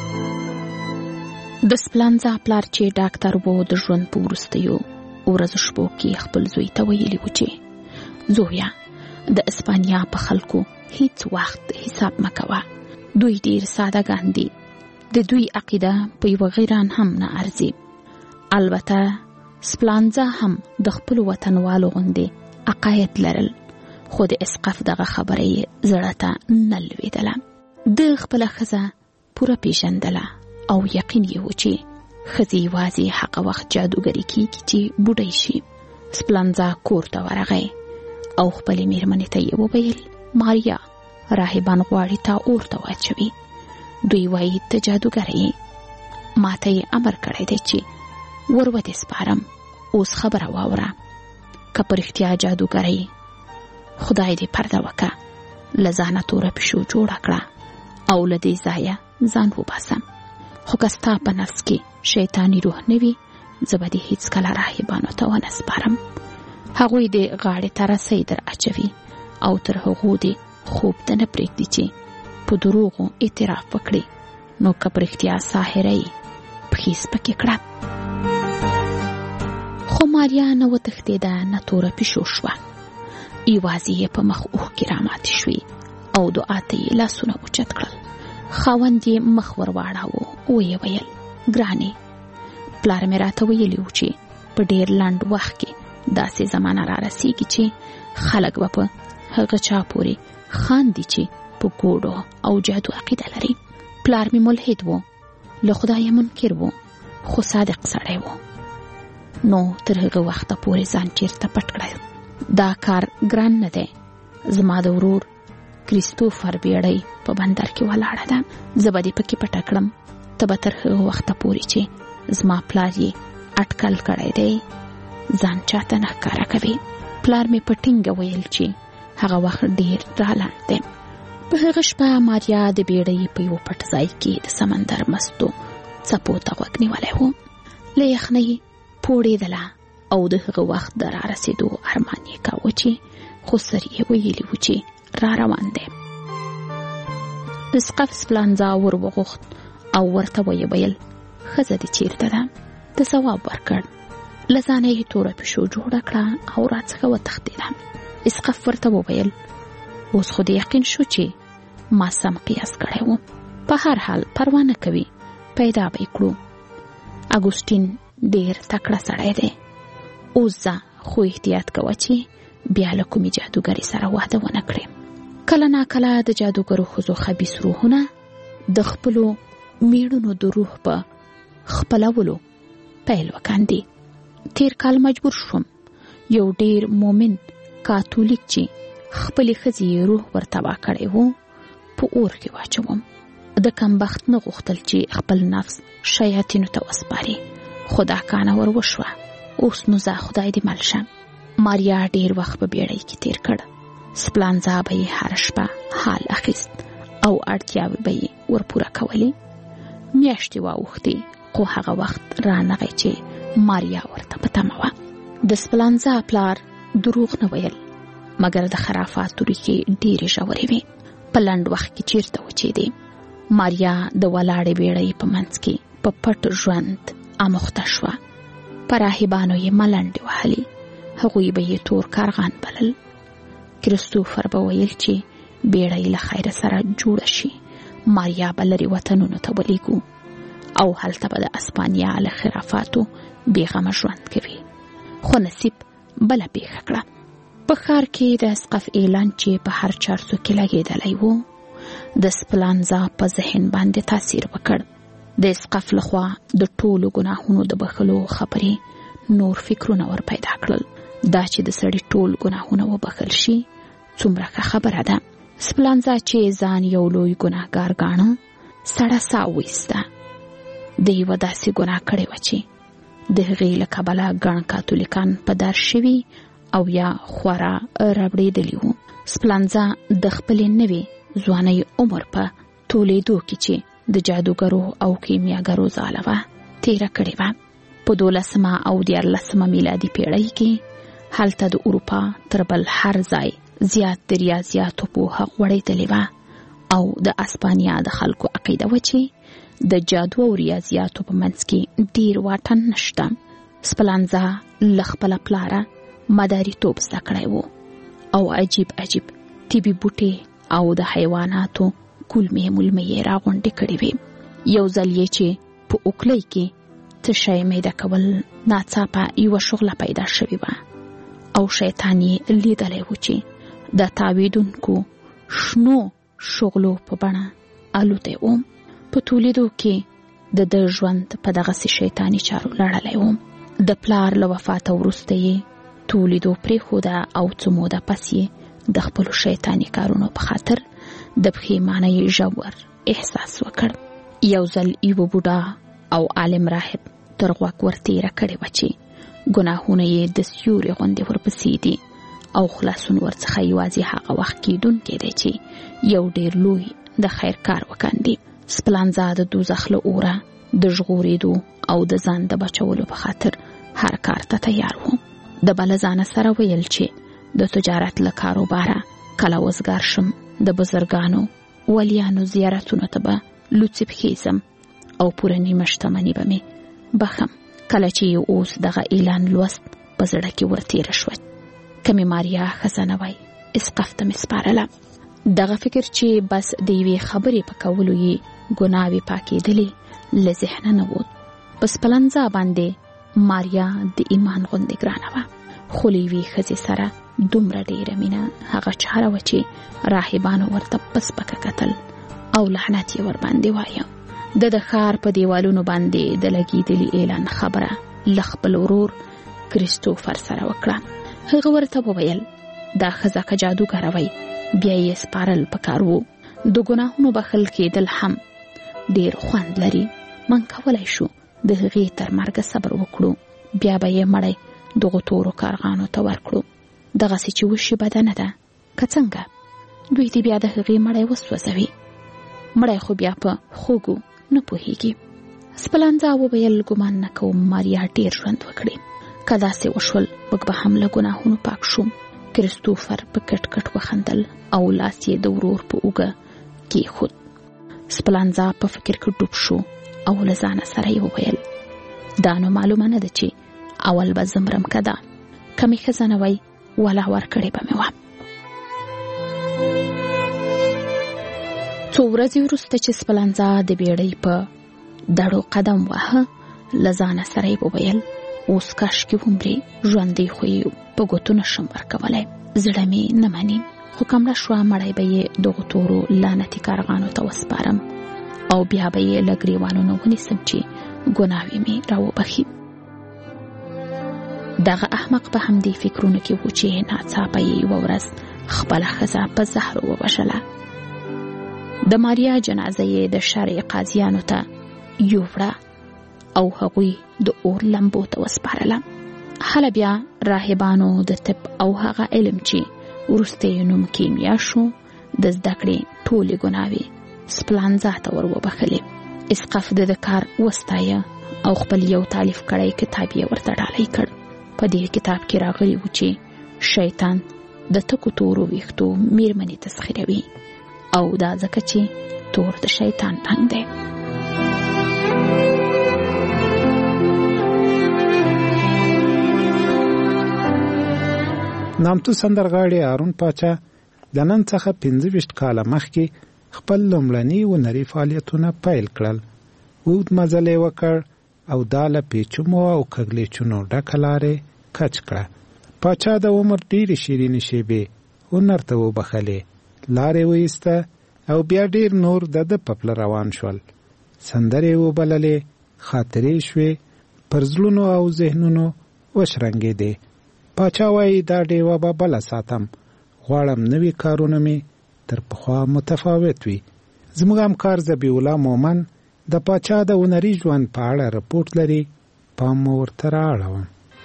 Speaker 8: د سپلانزا پلار چې ډاکټر و د ژوند په وروستیو ورځو شپو کې خپل زوی ته ویلي و چې زویه د اسپانیا په خلکو هیڅ وخت حساب مه کوه. دوی ډیر سادهګان دي. د دوی عقیده په یوه غیران هم نه ارزي. البته سپلانزا هم د خپلو وطنوالو غوندې عقاید لرل خو د اسقف دغه خبره یې زړه ته نه لوېدله. د خپله ښځه پوره پیژندله او یقین یې و چې ښځې یوازې هغه وخت جادوګري کېږي چې بوډۍ شي. سپلانزا کور ته ورغی او خپلې مېرمنې ته یې وویل ماریا راهبان غواړي تا اور ته واچوي. دوی وایي ته جادوګره یې. ما ته یې امر کړی دی چې ور ودې سپارم. اوس خبره واوره. که په رښتیا جادوګره یې خدای دې پرده وکړه. له ځانه توره پیشو جوړه کړه او له دې ځایه ځان وباسم. خو که ستا په نفس کې شیطاني روح نه وي زه به دې هېڅکله راهبانو ته ونه سپارم. هغوی دې غاړې ته رسۍ در اچوي او تر هغو دې خوب ته نه پرېږدي چې په دروغو اعتراف وکړي. نو که په رښتیا ساحره یې پښې سپکې کړه. خو ماریا نه وتښتېده نه توره پیشو شوه. یوازې یې په مخ اوښکې راماتې شوې او دعا ته یې لاسونه اوچت کړل. خاوند یې مخ ور واړاوه. ویې ویل ګرانې پلار مې راته ویلي و چې په ډېر لنډ وخت کې داسې زمانه را رسېږي چې خلک به په هغه چا پورې خاندي چې په ګوډو او جادو عقیده لري. پلار مې ملحد و له خدایه منکر و خو صادق سړی و. نو تر هغه وخته پورې ځان چیرته پټ کړی. دا کار ګران نه دی. زما د ورور کریستوفر بیړۍ په بندر کې ولاړه ده. زه به دې پکې پټه کړم. ته به تر هغه وخته پورې چې زما پلار یې اټکل کړی دی ځان چاته نه ښکاره کوي. پلار مې په ټینګه ویل چې هغه وخت ډېر رالاند دی. په هغه شپه ماریا د بیړۍ په یو پټ ځای کې د سمندر مستو څپو ته غوږ نیولی و. له یخنۍ پوړېدله او د هغه وخت د را رسېدو ارمان یې کاوه چې خو سر یې ویلي و چې را روان دی. اسقف سپلانزا ور وغوښت او ورته ویې ویل ښځه دې چیرته ده؟ د ځواب ورکړ. له ځانه یې توره پیشو جوړه کړه او راڅخه وتښتېده. اسقف ورته وویل اوس خو دې یقین شو چې ما سم قیاس کړی و. په هر حال پروا نه کوي پیدا به یې کړو. اګوستین ډېر تکړه سړی دی. اوس ځه خو احتیاط کوه چې بیا له کومې جادوګرې سره واده ونه کړې. کله ناکله د جادوګرو ښځو خبیث روحونه د خپلو میړونو د روح په خپلولو پیل وکاندي. تیر کال مجبور شوم یو ډیر مومن کاتولیک چې خپلې ښځې روح ورتباه کړی و په اور کې واچوم. د کمبخت نه غوښتل چې خپل نفس شیاطینو ته وسپاري. خو دا کانه ور وشوه. اوس نو زه خدای دې مل شه. ماریا ډیر وخت په بیړۍ کې تیر کړ. سپلانزا به یې هره شپه حال اخیست او اړتیاوې به یې ورپوره کولې. میاشتې واوښتې خو هغه وخت رانغی چې ماریا ورته په تمه وه. د سپلانزا پلار دروغ نه ویل مګر د خرافاتو ریښې ډېرې ژورې وې. په لنډ وخت کې چیرته وچېدې. ماریا د ولاړې بیړۍ په منځ کې په پټ ژوند اموخته شوه. په راهبانو یې ملنډې وهلې. هغوی به یې تور کارغان بلل. کریستوفر به ویل چې بیړۍ له خیره سره جوړه شي. ماریا به لرې وطنونو ته ولیږو او هلته به د اسپانیا له خرافاتو بیغمه ژوند کوي. خو نصیب بله پیښه کړه. په ښار کې د اسقف اعلان چې په هر چارسو کې لګېدلی و د سپلانزا په ذهن باندې تاثیر وکړ. د اسقف لخوا د ټولو ګناهونو د بخښلو خبرې نور فکرونه ور پیدا کړل. دا چې د سړي ټول ګناهونه وبخښل شي څومره ښه خبره ده. سپلانزا چې ځان یو لوی ګناهګار ګاڼه سړه ساه وایسته. د یوه داسې ګناه کړې وه چې د هغې له کبله ګڼ کاتولیکان په دار شوي او یا خورا ربړېدلي وو. سپلانزا د خپلې نوې ځوانۍ عمر په تولیدو کې چې د جادوګرو او کیمیاګرو ځاله وه تېره کړې وه. په دولسمه او دیارلسمه میلادي پیړۍ کې هلته د اروپا تر بل هر ځای زیات د ریاضیاتو پوهه غوړېدلې وه او د اسپانیا د خلکو عقیده وه چې د جادو او ریاضیاتو په منځ کې ډیر واټن نشته. سپلانزا له خپله پلاره مداریتوب زده کړی و او عجیب عجیب طبي بوټي او د حیواناتو کولمې مولمې یې راغونډې کړې وې. یو ځل یې چې په اوکلۍ کې څه شی میده کول ناڅاپه یوه شغله پیدا شوې وه او شیطان یې لیدلی و چې د تاویدونکو شنو شغلو په بڼه الوتی و. په تولیدو کې د د ژوند په دغسې شیطاني چارو لړلی و. د پلار له وفاته وروسته یې تولیدو پرېښوده او څه موده پس یې د خپلو شیطاني کارونو په خاطر د پښیمانۍ ژور احساس وکړ. یو ځل یوه بوډا او عالم راهب تر غوږ ورتېره کړې وه چې ګناهونه یې د سیوري غوندې ورپسې دي او خلاصون ورڅخه یوازې هغه وخت کېدونکی دی چې یو ډېر لوی د خیر کار وکاندي. سپلانزا د دوزخ له اوره د ژغورېدو او د ځان د بچولو په خاطر هر کار ته تیار و. د بله ځانه سره ویل چې د تجارت له کاروباره کله وزګار شم د بزرګانو ولیانو زیارتونو ته به لوڅې پښې ځم او پوره نیمه شتمني به مې بخم. کله چې یو اوس دغه اعلان لوست په زړه کې ورتېره شوه. که مې ماریا ښځه نه وای اسقف ته مې سپارله. دغه فکر چې بس د یوې خبرې په کولو یې ګناوې پاکېدلې له ذهنه نه ووت. په سپلانزا باندې ماریا د ایمان غوندې ګرانه وه، خو له یوې ښځې سره دومره ډېره مینه هغه چاره وه چې راهبانو ورته په سپکه کتل او لعنت یې ورباندې وایه. د د ښار په دیوالونو باندې د لګېدلي اعلان خبره له خپل ورور کریستوفر سره وکړه. هغه ورته وویل دا ښځه که جادوګره وی بیا یې سپارل پکار وو. د ګناهونو بخښل کېدل هم ډېر خوند لري. من کولی شو د هغې تر مرګه صبر وکړو، بیا به یې مړی دغو تورو کارغانو ته ورکړو. دغسې چې وشي بده نه ده، که څنګه دوی دې بیا د هغې مړی وسوځوي. مړی خو بیا په خوږو نه پوهېږي. سپلانزا وویل ګمان نه کوم ماریا ډېر ژوند وکړي. که داسې وشول موږ به هم له ګناهونو پاک شو. کریستوفر په کټ کټ وخندل او لاس یې د ورور په اوږه کېښود. سپلانزا په فکر کې ډوب شو او له ځانه سره یې وویل دا نو معلومه نه ده چې اول به زه مرم که ده که مې ښځه نه وی ولا ورکړې به مې وه. څو ورځې وروسته چې سپلانزا د بیړۍ په دړو قدم واهه له ځانه سره یې وویل اوس کاشکې ومرې، ژوندی خو یې په ګوتو نشم ورکولی. زړه مې نه مني، خو که مړه شوه مړی به یې دغو تورو لعنتي کارغانو ته وسپارم او بیا به یې له ګریوانونو ونیسم چې ګناوې مې راوبخي. دغه احمق په همدې فکرونو کې و چې ناڅاپه یې یوه ورځ خپله ښځه په زهرو ووژله. د ماریا جنازه یې د شرع قاضیانو ته یووړه او هغوی د اور لمبو ته وسپارله. هله بیا راهبانو د طب او هغه علم چې وروسته یې نوم کیمیا شو د زده کړې ټولې ګناوې سپلانزا ته ور وبخلې. اسقف د د کار وستایه او خپل یو تالیف کړی کتاب یې ورته ډالۍ کړ. په دې کتاب کې راغلی و چې شیطان د تکو تورو ویښتو میرمنې تسخیروي او دا ځکه چې تور د شیطان رنګ دی.
Speaker 3: نامتو سندرغاړي هارون پاچا د نن څخه پنځه ویشت کاله مخکې خپل لومړني هنري فعالیتونه پیل کړل. اوږد مزل یې وکړ او دا له پیچومو او کږلېچونو ډکه لارې کچ کړه. پاچا د عمر ډېرې شیرینې شېبې هنر ته وبخلې، لارې وایسته او بیا ډېر نور د ده په پله روان شول. سندرې وبللې، خاطرې شوې، پر زړونو او ذهنونو وشرنګېدې. پاچا وایي دا ډېوه به بله ساتم، غواړم نوي کارونه مې تر پخوا متفاوت وي. زموږ همکار ذبیح الله مومن د پاچا د هنري ژوند په اړه رپورټ لري، پام مو ورته رااړوم.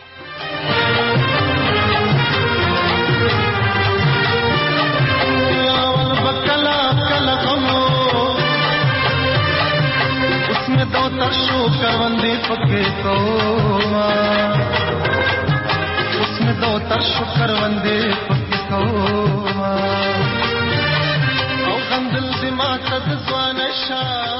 Speaker 9: दो तरशो करवंदे पके तो उसमें दो तरशो करवंदे पके तो او غندل دما تد ځوانشا.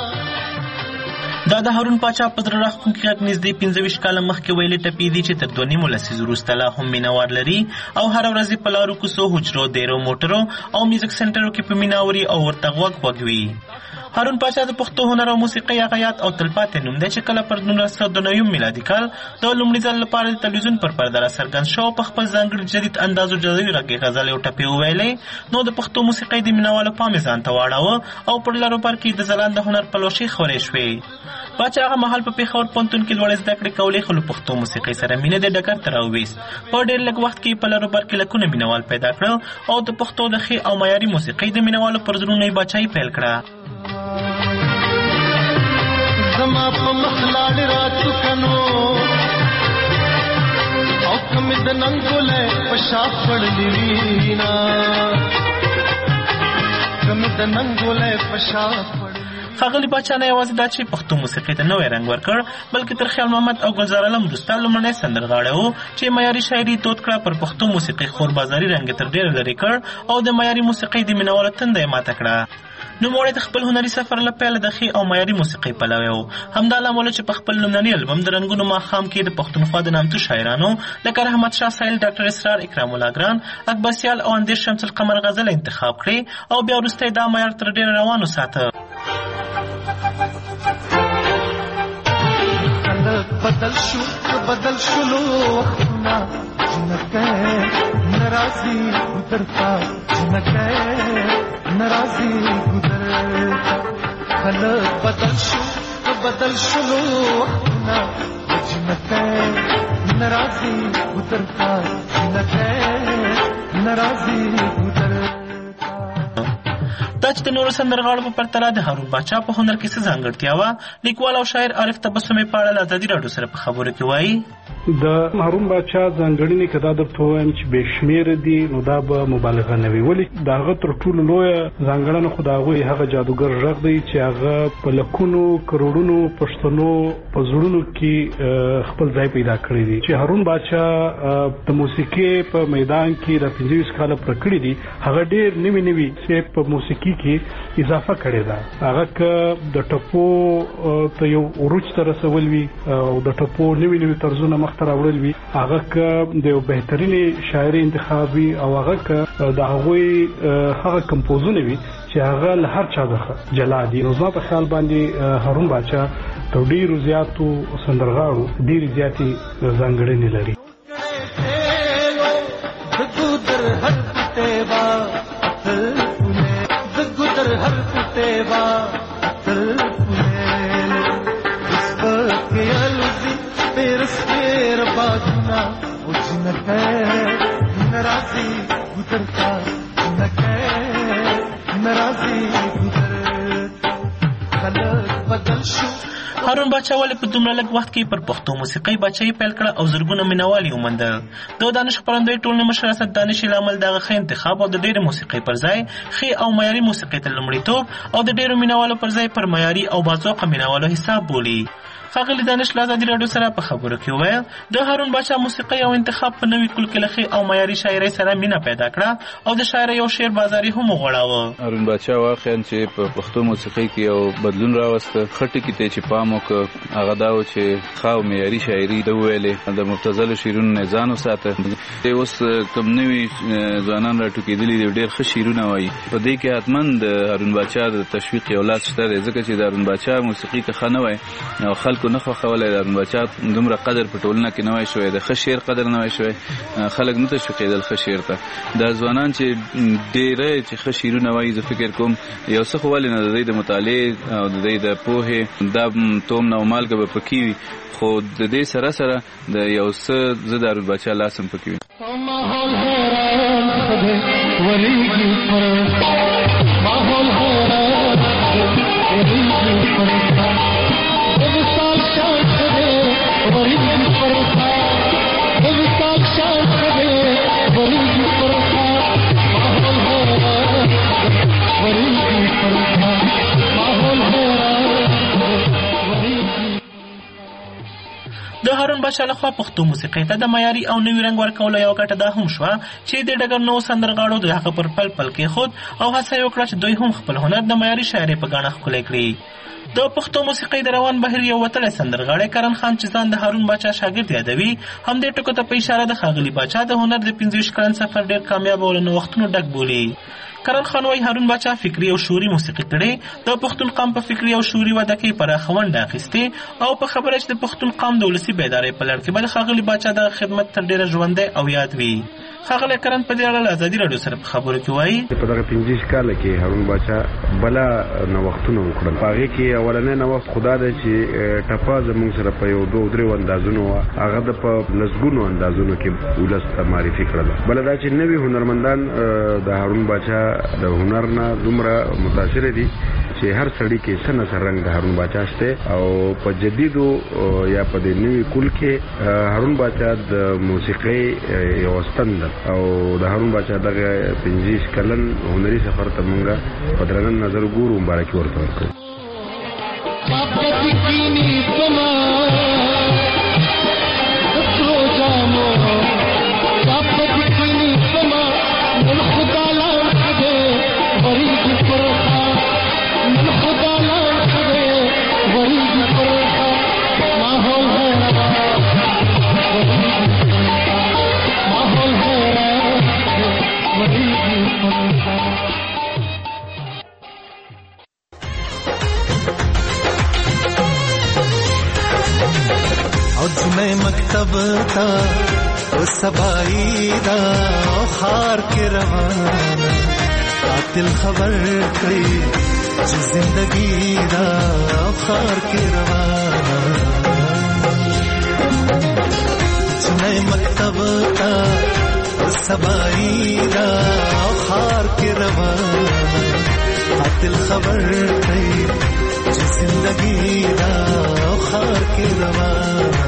Speaker 10: دا د هارون پاچا په تر راخون کې نږدې پنځه ویشت کاله مخکې ویلې ټپې دي چې تر دوه نیمو لسیزو وروسته لا هم مینوار لري او هره ورځ په لارو کوڅو، حجرو، دیرو، موټرو او میوزیک سنټرو کې په میناوري او ورته غوږ غوږ وي. هارون پاچا د پښتو هنر او موسیقۍ غیات او تلپاتې نوم دی چې کله پر نولس سوه دوه نوي میلادي کال د لومړي ځل لپاره د تلویزیون پر پرده راڅرګند شو. په خپل ځانګړي جدید اندازو جدوي غږې غزل او ټپې وویلې، نو د پښتو موسیقۍ د مینوالو پام یې ځان ته واړاوه او پر لارو بر کې د ځلانده هنر پلوشې خورې شوې. پاچا هغه مهال په پېښور پوهنتون کې لوړې زده کړې کولې، خو له پښتو موسیقۍ سره مینه د ډګر ته راوویست. په ډېر لږ وخت کې په لارو بر کې لکونه مینوال پیدا کړل او د پښتو د ښې او معیاري موسیقۍ د مینوالو پر زړونو یې باچایي پیل کړه.
Speaker 9: زما په مخلاړ راتو کنو او کم د ننګولې پشا پړلې وینا کم د ننګولې پشا پړلې.
Speaker 10: ښاغلي پاچا نه یوازې دا چې پښتو موسیقۍ ته نوی رنګ ورکړ، بلکې تر خیال محمد او ګلزار عالم وروسته لومړنی سندرغاړی و چې معیاري شاعري دود کړه. پر پښتو موسیقۍ خور بازاري رنګ تر ډېره لرې کړ او د معیاري موسیقۍ د مینوالو تنده یې ماته کړه. نوموړی د خپل هنري سفر له پیله د ښې او معیاري موسیقۍ پلوی و. همدا لامل چې په خپل لومړني البم د رنګونو ماښام کې د پښتونخوا د نامتو شاعرانو لکه رحمت شاه سایل، ډاکټر اسرار، اکرام الله ګران، اکبر سیال او اندیر شمس القمر غزل انتخاب کړې او بیا وروسته دا معیار تر ډېره روان وساته.
Speaker 9: بدل شو بدل شلو وختنا جنکه ناراضي گذرتا جنکه ناراضي گذرتا خلق بدل شو بدل شلو وختنا جنکه ناراضي گذرتا جنکه ناراضي گذرتا.
Speaker 10: دا چې د نورو سندرغاړو په پرتله د هارون پاچا په هنر کې څه ځانګړتیا وه، لیکوال او شاعر عارف تبسمي په اړه له ازادي راډیو سره په خبرو کې وایي.
Speaker 11: د هارون پاچا ځانګړنې که دا درته ووایم چې بې شمېره دي نو دا به مبالغه نه وي، ولې د هغه تر ټولو لویه ځانګړنه خو د هغوی هغه جادوګر غږ دی چې هغه په لکونو کروړونو پښتنو په زړونو کې خپل ځای پیدا کړی دی. چې هارون پاچا د موسیقۍ په میدان کې د پنځه ویشت کاله پوره کړي دي، هغه ډېر نوي نوي چې په موسیقي کې اضافه کړې ده. هغه که د ټپو ته یو عروج ته رسول وي او د ټپو نوي نوي طرزونه مخ ته راوړل وي، هغه که د یو بهترینې شاعري انتخاب وي او هغه که د هغوی هغه کمپوزونه وي چې هغه له هر چا څخه جلا دي. نو زما په خیال باندې هارون پاچا تر ډېرو زیاتو سندرغاړو ډېرې زیاتې ځانګړنې لري.
Speaker 10: هارون پاچا ولې په دومره لږ وخت کې پر پښتو موسیقۍ باچایي پیل کړه او زرګونه مینوال یې وموندل؟ د دانش خپرندوی ټولنې مشر اسد دانشي له امله دغه ښه انتخاب او د ډېرې موسیقۍ پر ځای ښې او معیاري موسیقۍ ته لومړیتوب او د ډېرو مینوالو پر ځای پر معیاري او باذوقه مینوالو حساب بولي. ښاغلي دانش له ازادي راډیو سره په خبرو کې وویل د هارون باچا موسیقي او انتخاب په نوي کلکلخي او معیاري شاعرۍ سره مینه پیدا کړه او د شاعرۍ او شعر بازاري هم وغوړاوه.
Speaker 12: هارون باچا واقعا چې په پښتو موسیقي کې یو بدلون راوسته. خټه کې ته چې پام وکړ هغه دا و چې خاو معیاري شاعري د ویلې د مبتذل شعرونو نه ځان وساته. اوس کوم نوي ځوانان راټوکېدلي دي ډېر ښه شعرونه وایي. په دې کې حتماً د هارون باچا د تشویق یو لاس شته دی ځکه چې د هارون باچا موسیقي که ښه نه وای او خلکو نه خوښولی د هارون باچا دومره قدر په ټولنه کې نه وای شوی د ښه شعر قدر نه وای شوی خلک نه تشویقېدل ښه شعر ته. دا ځوانان چې ډېری چې ښه شعرونه وایي زه فکر کوم یو څه خو ولې نه د دوی د مطالعې او د دوی د پوهې دا تومنه او مالګه به پکې وي خو د دې سره سره د یو څه زه د هارون باچا لاس هم پکې وي.
Speaker 10: د هارون باچا لخوا پښتو موسیقۍ ته د معیاري او نوي رنګ ورکولو یوه ګټه دا هم شوه چې د ډګر نوو سندرغاړو د هغه پر پل پل کېښود او هڅه یې وکړه چې دوی هم خپل هنر د معیاري شاعرۍ په ګاڼه ښکلی کړي. د پښتو موسیقۍ د روان بهیر یو وتلی سندرغاړی کرن خان چې ځان د هارون باچا شاګرد یادوي همدې ټکو ته په اشاره د ښاغلي باچا د هنر د پنځه ویشت کلن سفر ډېر کامیاب او له نوښتونو ډک بولي. کرن خان وايي هارون باچا فکري او شعوري موسیقي کړي د پښتون قام په فکري او شعوري وده کې پراخه ونډه اخیستې او په خبره چې د پښتون قام د ولسي بیدارۍ په لړ کې به د ښاغلي باچا د خدمت تر ډېره ژوندی او یاد وي. ښاغلی کرن په دې اړه له ازادي راډیو سره په خبرو کې وایي
Speaker 13: په دغه پنځه ویشت کاله کې هارون باچا بله نوښتونه وکړل. په هغې کې اولنی نوښت خدا دی چې ټپه زموږ سره په یو دوه درېو اندازونو وه هغه د په لسګونو اندازونو کې ولس ته معرفي کړله. بله دا چې نوي هنرمندان د هارون باچا د هنر نه دومره متاثره دي چې هر سړي کې څه نه څه رنګ د هارون باچا شته او په جدیدو یا په دې نوي کل کې هارون باچا د موسیقۍ یو ستن ده او د هارون باچا دغه پنځه ویشت کلن هنري سفر ته مونږ په درنه نظر ګورو مبارکي ورته ورکړو.
Speaker 9: مکتب تا او سبائی دا او خار کے روانا قاتل خبر کړي چې زندگی دا او خار کے روانا چنه مکتب تا او سبائی دا او خار کے روانا قاتل خبر کړي چې زندگی دا او خار کے روانا.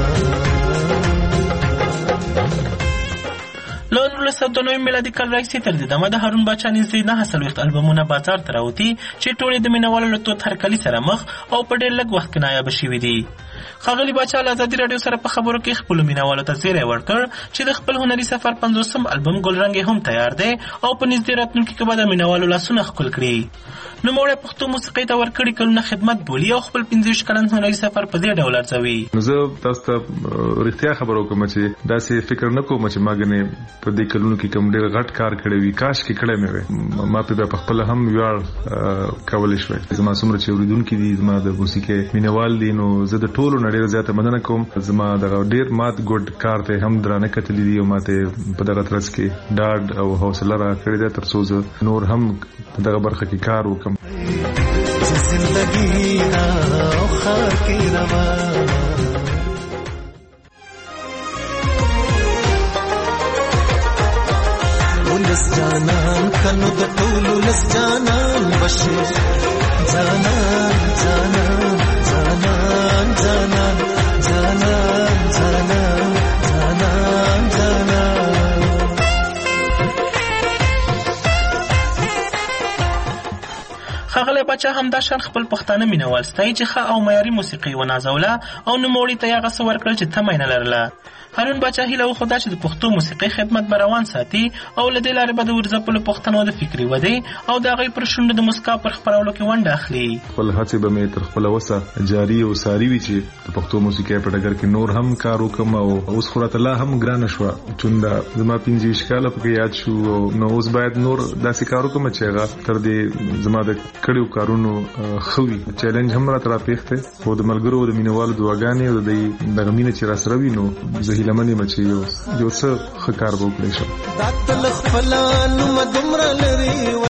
Speaker 10: له نولس سوه دوه نوي میلادي کال راهیسې تر دې دمه د هارون باچا نږدې نهه څلوېښت البمونه بازار ته راوتي چې ټول د مینوالو له تود هرکلي سره مخ او په ډېر لږ وخت کې نایابه شوي دي. ښاغلي باچا له ازادي راډیو سره په خبرو کې خپلو مینوالو ته زیری ورکړ چې د خپل هنري سفر پنځوسم البم ګلرنګ یې هم تیار دی او په نږدې راتلونکي کې به د مینوالو لاسونه ښکل کړي. نوموړی پښتو موسیقۍ ته ورکړي کلونه خدمت بولي او خپل پنځه ویشت کلن هنري سفر په دې ډول ارزوي.
Speaker 5: زه تاسو ته رښتیا خبره وکړم چې داسې فکر نه کوم چې ما ګنې په دې کلونو کې کوم ډېر غټ کار کړی وي کاش کې کړی مې وی ما په په خپل هم ویاړ کولی شوی. زما څومره چې اوریدونکي دي زما د موسیقۍ مینوال دي نو زه د ټولو نه ډېره زیاته مننه کوم. زما دغه ډېر مات ګډ کار ته هم درانه کتلي دي او ماته په دغه ترڅ کې ډاډ او حوصله راکړې ده تر څو زه نور هم په دغه برخه کې کار وکړم.
Speaker 9: زندگی او خار کی روانا ولس جانان کنو د ټولو لس جانان بشیر جانان جانان جانان جانان جانان جانان جانان جانان.
Speaker 10: ښاغلی باچا همدا شان خپل پښتانه مینوال ستایي چې ښه او معیاري موسیقي ونازوله او نوموړي ته یې هغه څه ورکړل چې تمه یې نه لرله. هارون باچا هیله وښوده چې د پښتو موسیقۍ خدمت به روان ساتي او له دې لارې به د ورځپلو پښتنو د فکري ودې او د هغوی پر شونډو د مسکا پر خپرولو کې ونډه اخلي.
Speaker 5: خپل هڅې به مې تر خپله وسه جاري او ساري وي چې د پښتو موسیقۍ په ډګر کې نور هم کار وکړم او اوس خو راته لا هم ګرانه شوه چونده زما پنځه ویشت کاله پکې یاد شو نو اوس باید نور داسې کار وکړم چې هغه تر دې زما د کړیو کارونو ښه وي. چیلنج هم راته راپېښ دی خو د ملګرو د مینوالو دعاګانې او د دغه مینه چې راسره وي نو زه هیله من یم چې یو څه ښه کار به وکړی شم.